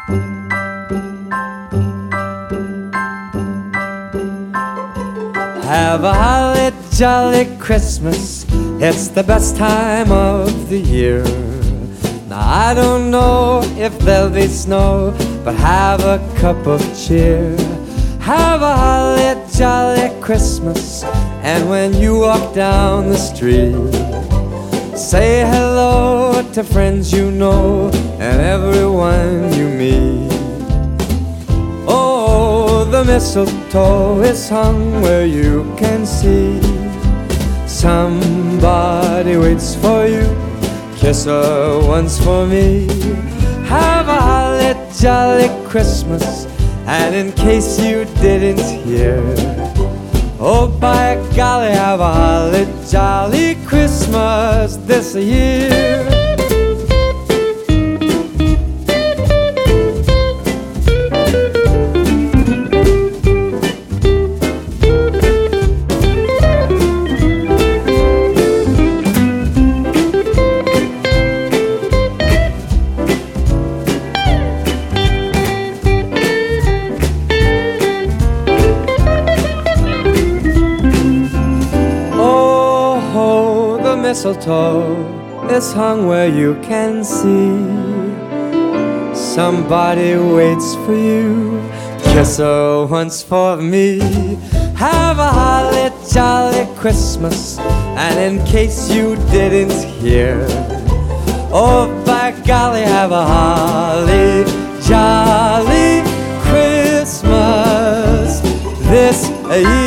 Have a holly jolly Christmas, it's the best time of the year. Now I don't know if there'll be snow, but have a cup of cheer. Have a holly jolly Christmas, and when you walk down the street, say hello to friends you know and everyone you meet. Oh, the mistletoe is hung where you can see. Somebody waits for you, kiss her once for me. Have a holly jolly Christmas, and in case you didn't hear, oh by golly, have a holly jolly Christmas this year. Mistletoe is hung where you can see. Somebody waits for you, kiss her once for me. Have a holly jolly Christmas, and in case you didn't hear, oh by golly, have a holly jolly Christmas this year.